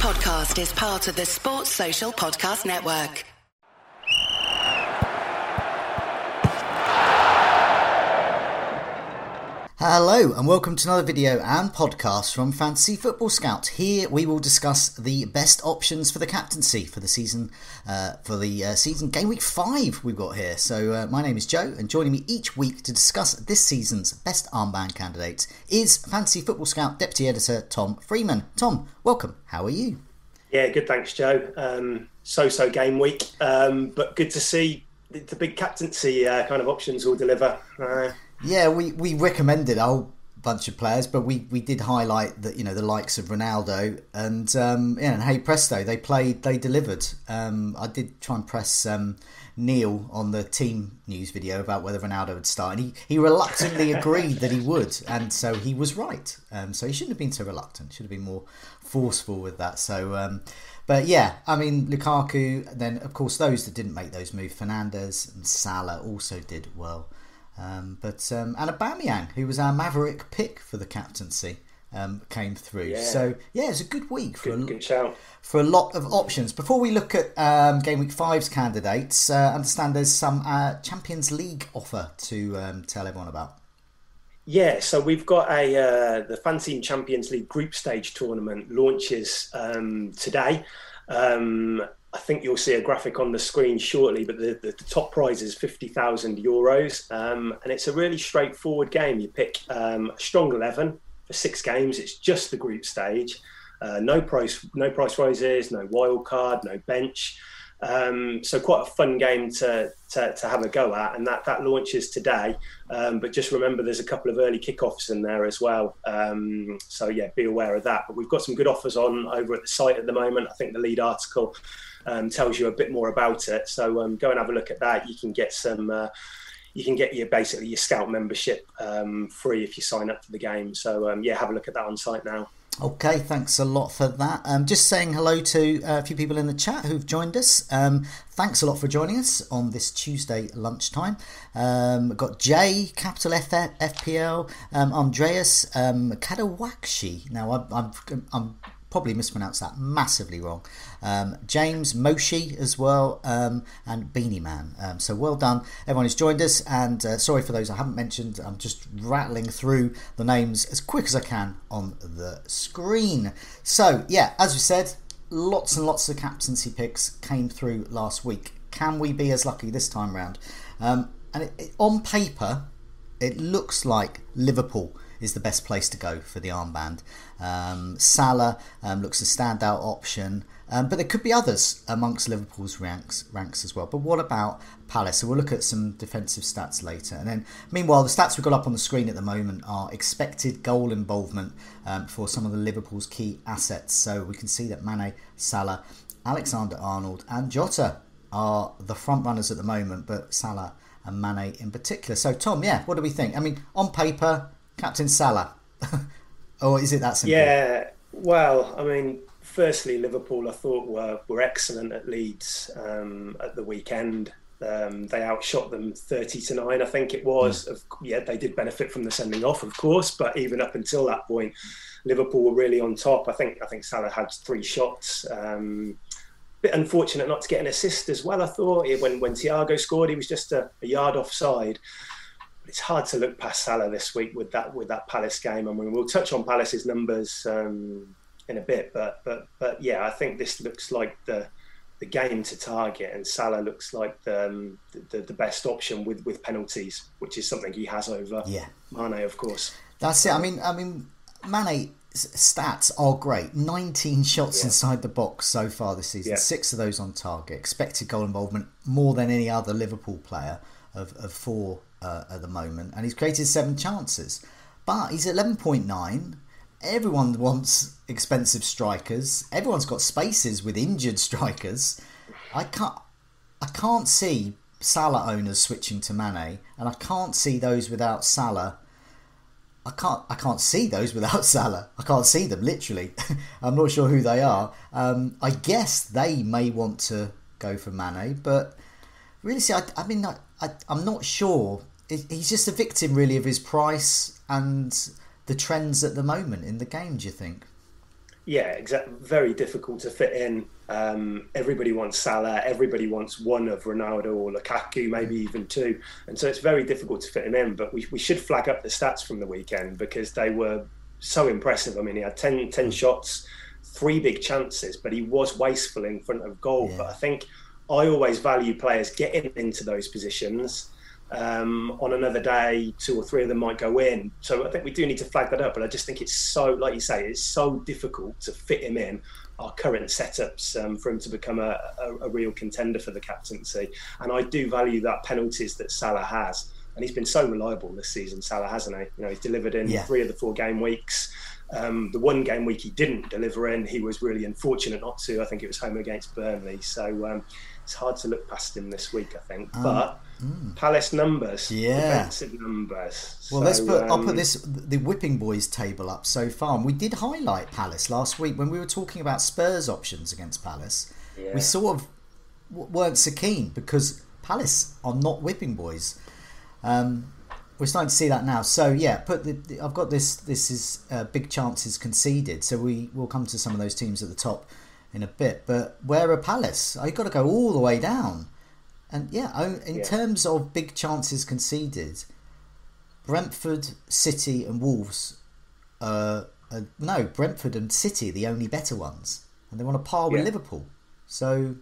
podcast is part of the Sports Social Podcast Network. Hello and welcome to another video and podcast from Fantasy Football Scout. Here we will discuss the best options for the captaincy for the season, season game week 5 we've got here. So my name is Joe, and joining me each week to discuss this season's best armband candidates is Fantasy Football Scout Deputy Editor Tom Freeman. Tom, welcome. How are you? Yeah, good, thanks, Joe. So game week, but good to see the big captaincy kind of options all deliver. Yeah, we recommended a whole bunch of players, but we did highlight that, you know, the likes of Ronaldo and and hey presto, they delivered. I did try and press Neil on the team news video about whether Ronaldo would start, and he reluctantly agreed that he would, and so he was right. So he shouldn't have been so reluctant. Should have been more forceful with that. So. But yeah, I mean, Lukaku, then of course those that didn't make those moves, Fernandes and Salah also did well. And Aubameyang, who was our maverick pick for the captaincy, came through. Yeah. So yeah, it's a good week for a lot of options. Before we look at game week 5's candidates, understand there's some Champions League offer to tell everyone about. Yeah, so we've got the Fantasy Champions League group stage tournament launches today. I think you'll see a graphic on the screen shortly, but the top prize is €50,000, and it's a really straightforward game. You pick a strong 11 for 6 games. It's just the group stage. No price rises, no wild card, no bench. So quite a fun game to have a go at, and that launches today. But just remember, there's a couple of early kickoffs in there as well. So yeah, be aware of that. But we've got some good offers on over at the site at the moment. I think the lead article tells you a bit more about it. So go and have a look at that. You can get some. You can get your Scout membership free if you sign up for the game. So yeah, have a look at that on site now. Okay, thanks a lot for that. Just saying hello to a few people in the chat who've joined us. Thanks a lot for joining us on this Tuesday lunchtime. Got Jay, capital FPL, Andreas, Kadawakshi. Now, I'm probably mispronounced that massively wrong. James Moshi as well, and Beanie Man. So well done everyone who's joined us, and sorry for those I haven't mentioned. I'm just rattling through the names as quick as I can on the screen. So yeah, as we said, lots and lots of captaincy picks came through last week. Can we be as lucky this time round? And on paper it looks like Liverpool is the best place to go for the armband. Salah looks a standout option, but there could be others amongst Liverpool's ranks as well. But what about Palace? So we'll look at some defensive stats later. And then meanwhile, the stats we've got up on the screen at the moment are expected goal involvement for some of the Liverpool's key assets. So we can see that Mane, Salah, Alexander-Arnold and Jota are the front runners at the moment, but Salah and Mane in particular. So Tom, yeah, what do we think? I mean, on paper, Captain Salah. Or is it that simple? Yeah, well, I mean, firstly, Liverpool I thought were excellent at Leeds at the weekend. They outshot them 30-9, I think it was. Yeah, they did benefit from the sending off, of course, but even up until that point, Liverpool were really on top. I think Salah had 3 shots. Bit unfortunate not to get an assist as well, I thought. When Thiago scored, he was just a yard offside. It's hard to look past Salah this week with that Palace game. I mean, we'll touch on Palace's numbers in a bit, but yeah, I think this looks like the game to target, and Salah looks like the best option with penalties, which is something he has over Mane, of course. That's it. I mean, Mane's stats are great. 19 shots inside the box so far this season. 6 of those on target. Expected goal involvement more than any other Liverpool player of 4. At the moment, and he's created 7 chances, but he's 11.9. Everyone wants expensive strikers. Everyone's got spaces with injured strikers. I can't see Salah owners switching to Mane, and I can't see those without Salah. I can't see those without Salah. I can't see them, literally. I'm not sure who they are. I guess they may want to go for Mane, but really, see, I'm not sure. He's just a victim, really, of his price and the trends at the moment in the game, do you think? Yeah, exactly. Very difficult to fit in. Everybody wants Salah. Everybody wants one of Ronaldo or Lukaku, maybe even two. And so it's very difficult to fit him in. But we should flag up the stats from the weekend because they were so impressive. I mean, he had 10 shots, 3 big chances, but he was wasteful in front of goal. Yeah. But I think I always value players getting into those positions. On another day, 2 or 3 of them might go in. So I think we do need to flag that up. But I just think it's so, like you say, it's so difficult to fit him in our current setups for him to become a real contender for the captaincy. And I do value that penalties that Salah has. And he's been so reliable this season, Salah, hasn't he? You know, he's delivered in 3 of the 4 game weeks. The 1 game week he didn't deliver in, he was really unfortunate not to. I think it was home against Burnley. So it's hard to look past him this week, I think. But Palace numbers, defensive numbers. Well, so, I'll put the Whipping Boys table up so far. And we did highlight Palace last week when we were talking about Spurs options against Palace. Yeah. We sort of weren't so keen because Palace are not Whipping Boys. We're starting to see that now. So yeah, I've got this. This is big chances conceded. So we will come to some of those teams at the top in a bit. But where are Palace? You've got to go all the way down. And in terms of big chances conceded, Brentford, City, and Wolves. Brentford and City are the only better ones, and they want to par with Liverpool. So,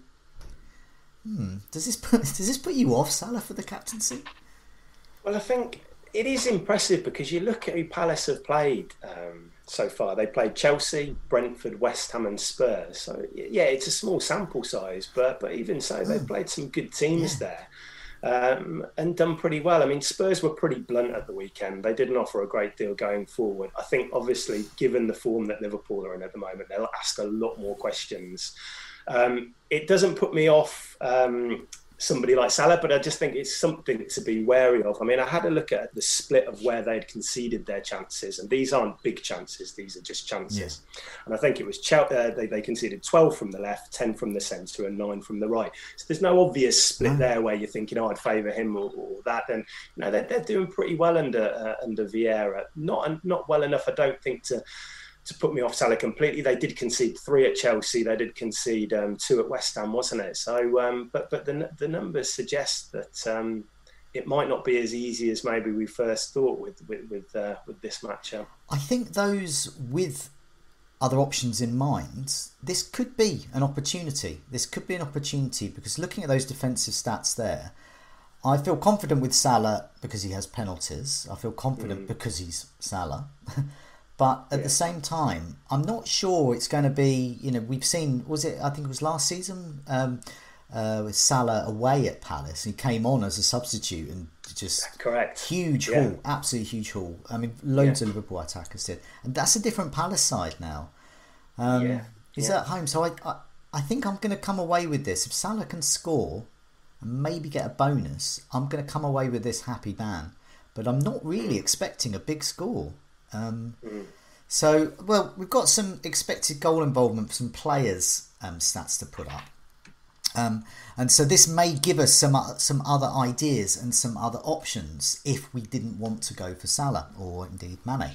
does this put you off, Salah, for the captaincy? Well, I think it is impressive because you look at who Palace have played so far. They played Chelsea, Brentford, West Ham and Spurs. So, yeah, it's a small sample size, but even so, they've played some good teams there and done pretty well. I mean, Spurs were pretty blunt at the weekend. They didn't offer a great deal going forward. I think, obviously, given the form that Liverpool are in at the moment, they'll ask a lot more questions. It doesn't put me off somebody like Salah, but I just think it's something to be wary of. I mean, I had a look at the split of where they'd conceded their chances, and these aren't big chances, these are just chances. Yeah. And I think it was they conceded 12 from the left, 10 from the centre and 9 from the right. So there's no obvious split there where you're thinking, I'd favour him or that. And they're doing pretty well under Vieira. Not well enough, I don't think, to put me off Salah completely. They did concede 3 at Chelsea. They did concede 2 at West Ham, wasn't it? So, but the numbers suggest that it might not be as easy as maybe we first thought with this matchup. I think those with other options in mind, this could be an opportunity. This could be an opportunity because looking at those defensive stats there, I feel confident with Salah because he has penalties. I feel confident because he's Salah. But at the same time, I'm not sure it's going to be, we've seen, I think it was last season with Salah away at Palace. He came on as a substitute and just huge haul, absolutely huge haul. I mean, loads of Liverpool attackers did. And that's a different Palace side now. He's at home. So I think I'm going to come away with this. If Salah can score and maybe get a bonus, I'm going to come away with this happy man. But I'm not really expecting a big score. So, we've got some expected goal involvement for some players' stats to put up. And so this may give us some other ideas and some other options if we didn't want to go for Salah or indeed Mane.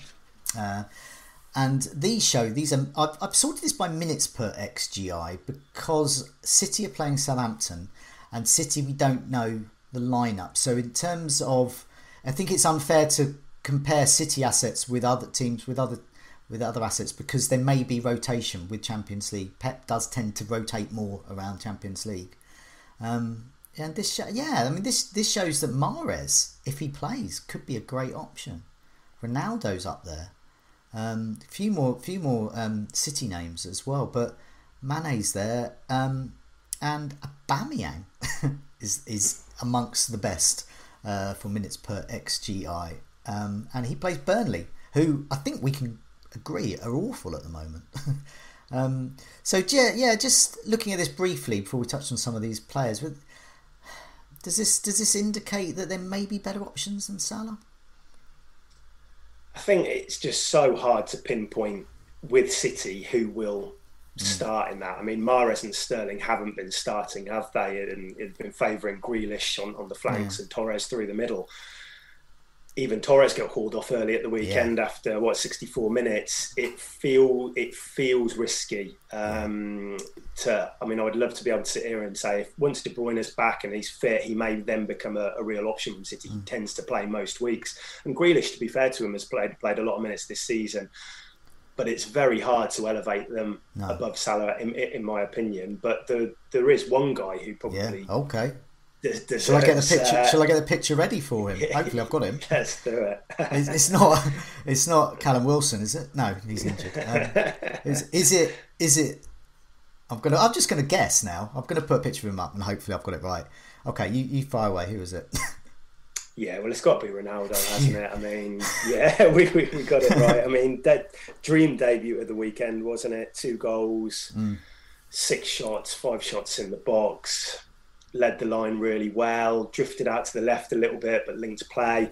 And I've sorted this by minutes per XGI because City are playing Southampton and City we don't know the lineup. So in terms of, I think it's unfair to compare City assets with other teams with other assets because there may be rotation with Champions League. Pep does tend to rotate more around Champions League, and this shows that Mahrez, if he plays, could be a great option. Ronaldo's up there, a few more City names as well, but Mane's there, and Aubameyang is amongst the best for minutes per XGI. And he plays Burnley, who I think we can agree are awful at the moment. Just looking at this briefly before we touch on some of these players, does this indicate that there may be better options than Salah? I think it's just so hard to pinpoint with City who will start in that. I mean, Mahrez and Sterling haven't been starting, have they? And it's been favouring Grealish on the flanks and Torres through the middle. even Torres got hauled off early at the weekend after 64 minutes. It feels risky. I would love to be able to sit here and say if once De Bruyne is back and he's fit, he may then become a real option from City. He tends to play most weeks, and Grealish, to be fair to him, has played a lot of minutes this season. But it's very hard to elevate them above Salah, in my opinion. But there is one guy who probably Shall I get the picture? Shall I get the picture ready for him? Hopefully, I've got him. Let's do it. It's not Callum Wilson, is it? No, he's injured. Is it? I'm just gonna guess now. I'm gonna put a picture of him up, and hopefully, I've got it right. Okay, you fire away. Who is it? Yeah, well, it's got to be Ronaldo, hasn't it? I mean, yeah, we got it right. I mean, that dream debut of the weekend, wasn't it? 2 goals, 6 shots, 5 shots in the box. Led the line really well, drifted out to the left a little bit, but linked play.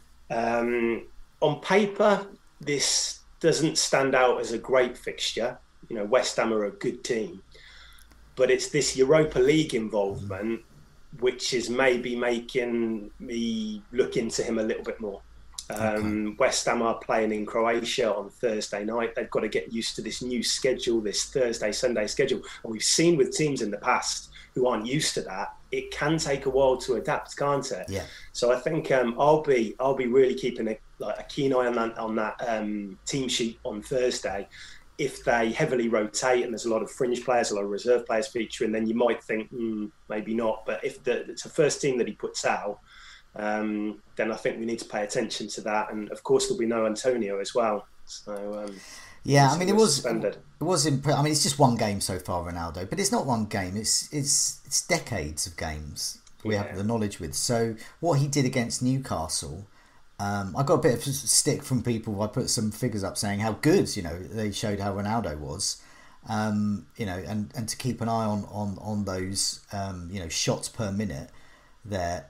On paper, this doesn't stand out as a great fixture. You know, West Ham are a good team, but it's this Europa League involvement which is maybe making me look into him a little bit more. West Ham are playing in Croatia on Thursday night. They've got to get used to this new schedule, this Thursday-Sunday schedule. And we've seen with teams in the past who aren't used to that, it can take a while to adapt, can't it? Yeah. So I think I'll be really keeping a keen eye on that team sheet on Thursday. If they heavily rotate and there's a lot of fringe players, a lot of reserve players featuring, then you might think maybe not. But if it's the first team that he puts out, then I think we need to pay attention to that. And of course, there'll be no Antonio as well. So yeah, I mean, it was suspended. I mean, it's just one game so far, Ronaldo, but it's not one game. It's decades of games we have the knowledge with. So what he did against Newcastle. I got a bit of stick from people. I put some figures up saying how good, they showed how Ronaldo was, and to keep an eye on those, shots per minute there,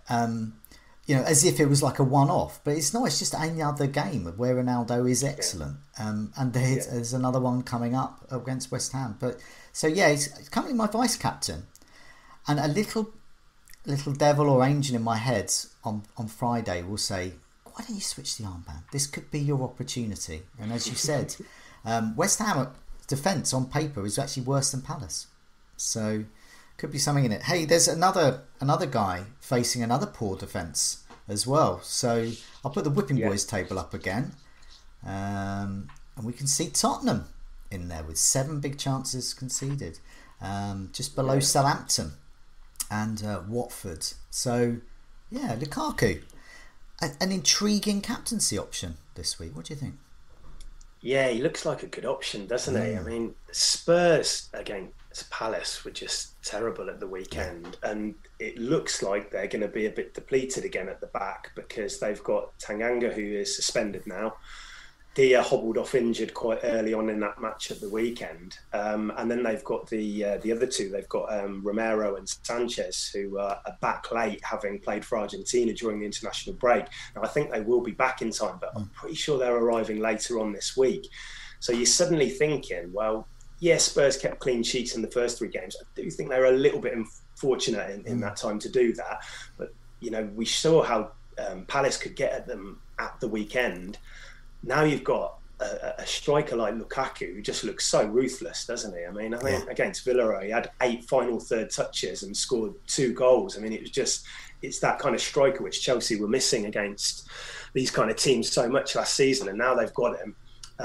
as if it was like a one-off. But it's not. It's just another game where Ronaldo is excellent, and there's another one coming up against West Ham. But so he's currently my vice captain, and a little devil or angel in my head on Friday will say, why don't you switch the armband? This could be your opportunity. And as you said, West Ham defence on paper is actually worse than Palace. So could be something in it. Hey, there's another guy facing another poor defence as well. So I'll put the Whipping Boys table up again. And we can see Tottenham in there with 7 big chances conceded. Just below Southampton and Watford. So, Lukaku. An intriguing captaincy option this week. What do you think? Yeah, he looks like a good option, doesn't he? I mean, Spurs against Palace were just terrible at the weekend, and it looks like they're going to be a bit depleted again at the back because they've got Tanganga, who is suspended now. Dia hobbled off injured quite early on in that match at the weekend, and then they've got the other two. They've got Romero and Sanchez, who are back late, having played for Argentina during the international break. Now I think they will be back in time, but I'm pretty sure they're arriving later on this week. So you're suddenly thinking, well, Spurs kept clean sheets in the first 3 games. I do think they were a little bit unfortunate in that time to do that, but we saw how Palace could get at them at the weekend. Now you've got a striker like Lukaku who just looks so ruthless, doesn't he? I mean, against Villarreal, he had 8 final third touches and scored 2 goals. I mean, it's that kind of striker which Chelsea were missing against these kind of teams so much last season, and now they've got him.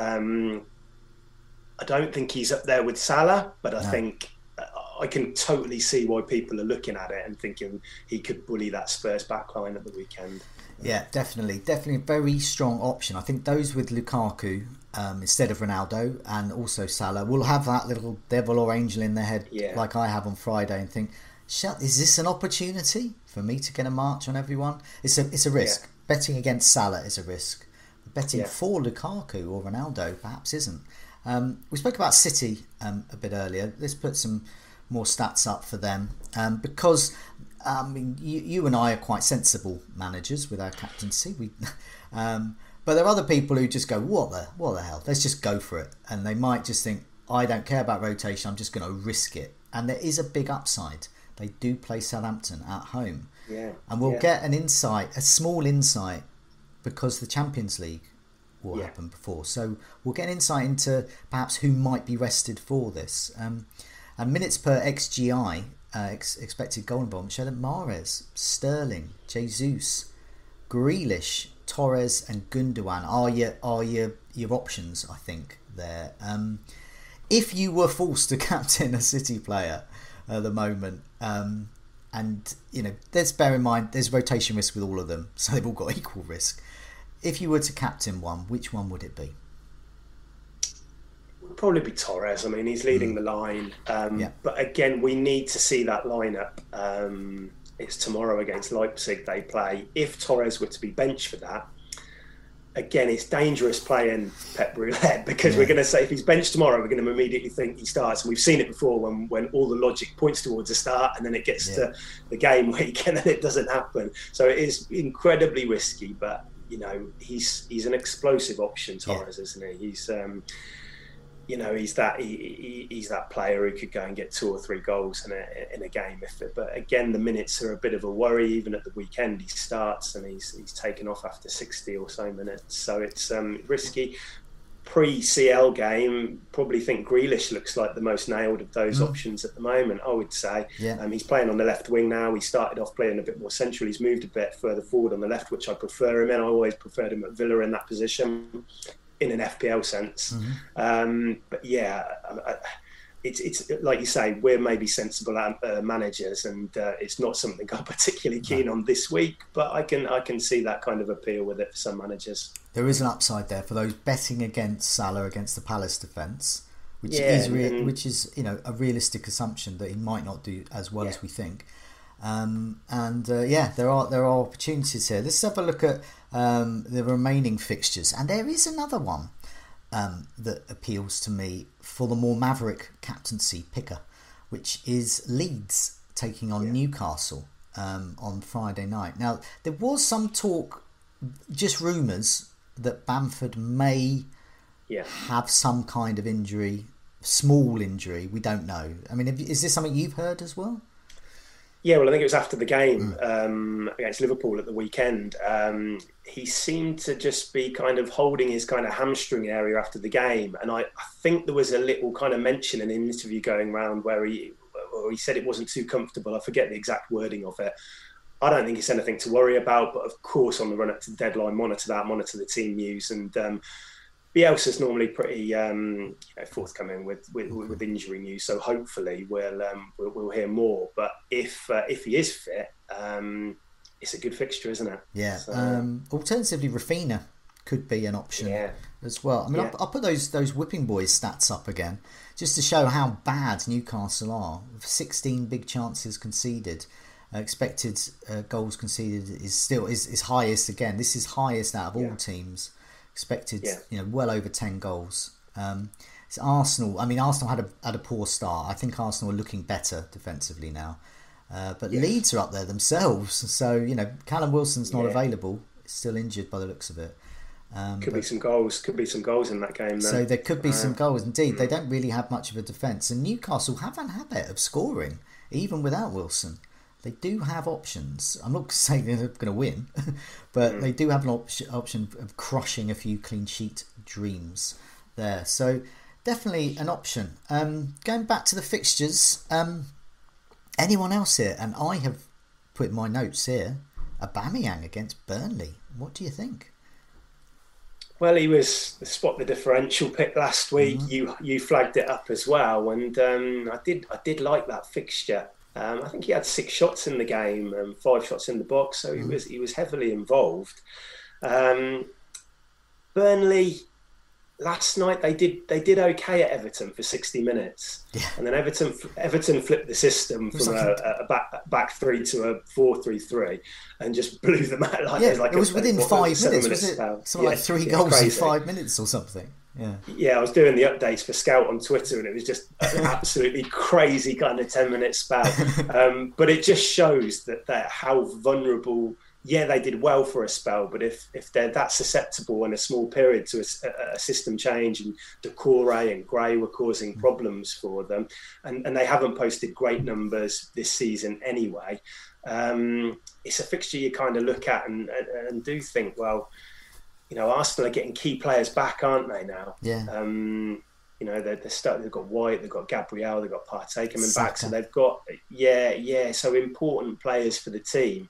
I don't think he's up there with Salah, but I think I can totally see why people are looking at it and thinking he could bully that Spurs backline at the weekend. Yeah, definitely a very strong option. I think those with Lukaku instead of Ronaldo and also Salah will have that little devil or angel in their head like I have on Friday and think, is this an opportunity for me to get a march on everyone? It's a risk. Betting against Salah is a risk. Betting for Lukaku or Ronaldo perhaps isn't. We spoke about City a bit earlier. Let's put some more stats up for them because you and I are quite sensible managers with our captaincy. But there are other people who just go, what the hell? Let's just go for it. And they might just think, I don't care about rotation. I'm just going to risk it. And there is a big upside. They do play Southampton at home. Yeah. And we'll get a small insight because the Champions League will happen before. So we'll get an insight into perhaps who might be rested for this. And minutes per XGI, expected goal involvement, showed that Mahrez, Sterling, Jesus, Grealish, Torres and Gundogan are your options, I think, there. If you were forced to captain a City player at the moment, and let's bear in mind there's rotation risk with all of them, so they've all got equal risk. If you were to captain one, which one would it be? It would probably be Torres. I mean, he's leading the line, but again, we need to see that lineup. It's tomorrow against Leipzig they play. If Torres were to be benched for that, again, it's dangerous playing Pep Roulette, because we're going to say if he's benched tomorrow, we're going to immediately think he starts. And we've seen it before when all the logic points towards a start and then it gets to the game week and then it doesn't happen. So it is incredibly risky, but he's an explosive option, Torres, isn't he? He's he's that player who could go and get 2 or 3 goals in a game. But again, the minutes are a bit of a worry. Even at the weekend, he starts and he's taken off after 60 or so minutes. So it's risky. Pre-CL game, probably think Grealish looks like the most nailed of those options at the moment, I would say. He's playing on the left wing now. He started off playing a bit more central. He's moved a bit further forward on the left, which I prefer him in. I always preferred him at Villa in that position, in an FPL sense. But it's like you say, we're maybe sensible managers, and it's not something I'm particularly keen on this week, but I can see that kind of appeal with it for some managers. There is an upside there for those betting against Salah against the Palace defence, which is a realistic assumption that he might not do as well as we think. There are opportunities here. Let's have a look at the remaining fixtures, and there is another one that appeals to me for the more maverick captaincy picker, which is Leeds taking on Newcastle on Friday night. Now, there was some talk, just rumours, that Bamford may have some kind of injury, small injury. We don't know. I mean, is this something you've heard as well? Yeah, well, I think it was after the game against Liverpool at the weekend. He seemed to just be kind of holding his kind of hamstring area after the game. And I think there was a little kind of mention in an interview going around where he said it wasn't too comfortable. I forget the exact wording of it. I don't think it's anything to worry about. But of course, on the run up to the deadline, monitor the team news. And Bielsa's normally pretty forthcoming with injury news, so hopefully we'll hear more. But if he is fit, it's a good fixture, isn't it? Yeah. So, alternatively, Rafinha could be an option as well. I mean, I'll put those Whipping Boys stats up again just to show how bad Newcastle are. 16 big chances conceded. Expected goals conceded is highest again. This is highest out of all teams. Expected, well over 10 goals. It's Arsenal. I mean, Arsenal had a poor start. I think Arsenal are looking better defensively now. But Leeds are up there themselves. So, Callum Wilson's not available. Still injured by the looks of it. Could be some goals in that game. Then. So there could be some goals. Indeed, they don't really have much of a defence. And Newcastle have a habit of scoring, even without Wilson. They do have options. I'm not saying they're going to win, but they do have an option of crushing a few clean sheet dreams there. So definitely an option. Going back to the fixtures, anyone else here? And I have put in my notes here, Aubameyang against Burnley. What do you think? Well, he was the spot the differential pick last week. You flagged it up as well, and I did like that fixture. I think he had 6 shots in the game, 5 shots in the box, so he was heavily involved. Burnley last night they did okay at Everton for 60 minutes, and then Everton flipped the system from a back 3 to a 4-3-3, and just blew them out. It was within 5 minutes. Was it something like 3 goals in 5 minutes or something? Yeah, I was doing the updates for Scout on Twitter, and it was just an absolutely crazy kind of 10-minute spell. But it just shows that how vulnerable. Yeah, they did well for a spell, but if they're that susceptible in a small period to a system change, and Decore and Gray were causing problems for them, and they haven't posted great numbers this season anyway, it's a fixture you kind of look at and do think, well, Arsenal are getting key players back, aren't they now? Yeah. They've got White, they've got Gabriel, they've got Partey coming Saka. back, so they've got so important players for the team.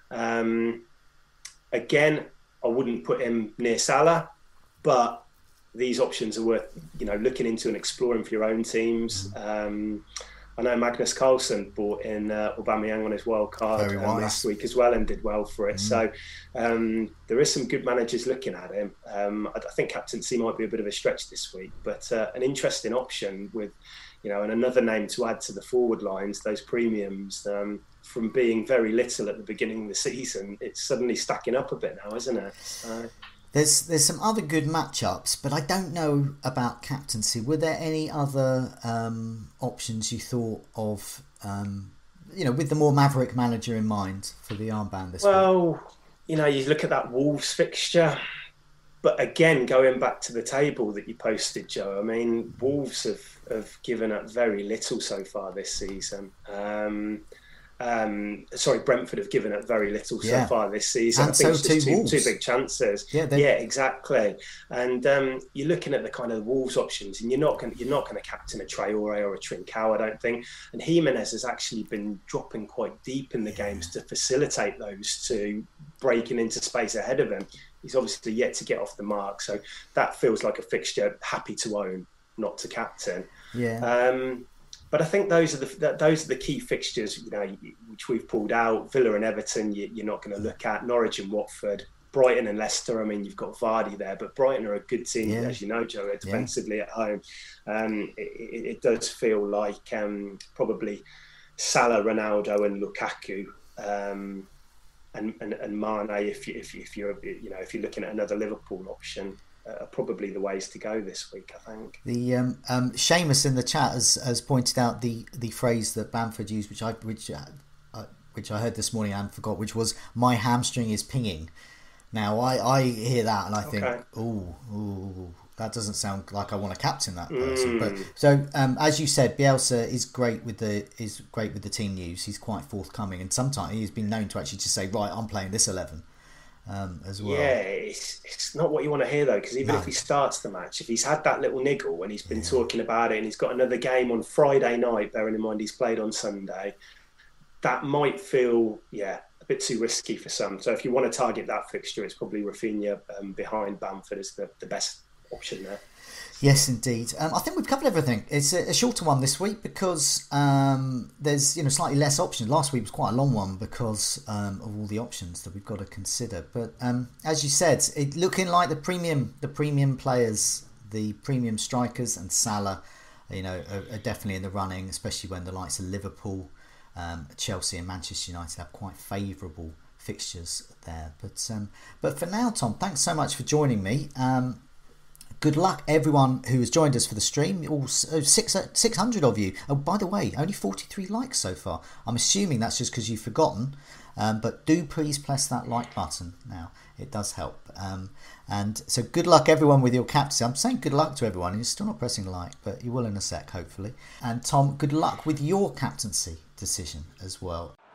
Again, I wouldn't put him near Salah, but these options are worth looking into and exploring for your own teams. I know Magnus Carlsen brought in Aubameyang on his wild card last week as well and did well for it. So there is some good managers looking at him. I think captaincy might be a bit of a stretch this week, but an interesting option with, and another name to add to the forward lines, those premiums. From being very little at the beginning of the season, it's suddenly stacking up a bit now, isn't it? There's some other good matchups, but I don't know about captaincy. Were there any other options you thought of, with the more maverick manager in mind for the armband this week? Well, you look at that Wolves fixture, but again, going back to the table that you posted, Joe, I mean, Wolves have given up very little so far this season. Brentford have given up very little so far this season. And I think so it's two big chances. Yeah, exactly. And you're looking at the kind of Wolves options, and you're not going to captain a Traore or a Trincao, I don't think. And Jimenez has actually been dropping quite deep in the games to facilitate those two breaking into space ahead of him. He's obviously yet to get off the mark, so that feels like a fixture happy to own, not to captain. Yeah. But I think those are the key fixtures, which we've pulled out. Villa and Everton, you're not going to look at. Norwich and Watford, Brighton and Leicester. I mean, you've got Vardy there, but Brighton are a good team, as you know, Joe, defensively at home. It does feel like probably Salah, Ronaldo, and Lukaku, and Mane. If you're looking at another Liverpool option. Are probably the ways to go this week, I think. The Seamus in the chat has pointed out the phrase that Bamford used, which I heard this morning and forgot, which was "my hamstring is pinging." Now I hear that and I think, ooh, that doesn't sound like I want to captain that person. But so as you said, Bielsa is great with the team news. He's quite forthcoming, and sometimes he's been known to actually just say, right, I'm playing this 11. As well. Yeah, it's not what you want to hear though, because even if he starts the match, if he's had that little niggle and he's been talking about it and he's got another game on Friday night, bearing in mind he's played on Sunday, that might feel a bit too risky for some. So if you want to target that fixture, it's probably Rafinha behind Bamford as the best option there. Yes, indeed. I think we've covered everything. It's a shorter one this week because there's slightly less options. Last week was quite a long one because of all the options that we've got to consider. But as you said, it looking like the premium players, the premium strikers, and Salah, are definitely in the running, especially when the likes of Liverpool, Chelsea, and Manchester United have quite favourable fixtures there. But for now, Tom, thanks so much for joining me. Good luck, everyone who has joined us for the stream. All 600 of you. Oh, by the way, only 43 likes so far. I'm assuming that's just because you've forgotten. But do please press that like button now. It does help. And so good luck, everyone, with your captaincy. I'm saying good luck to everyone. You're still not pressing like, but you will in a sec, hopefully. And Tom, good luck with your captaincy decision as well.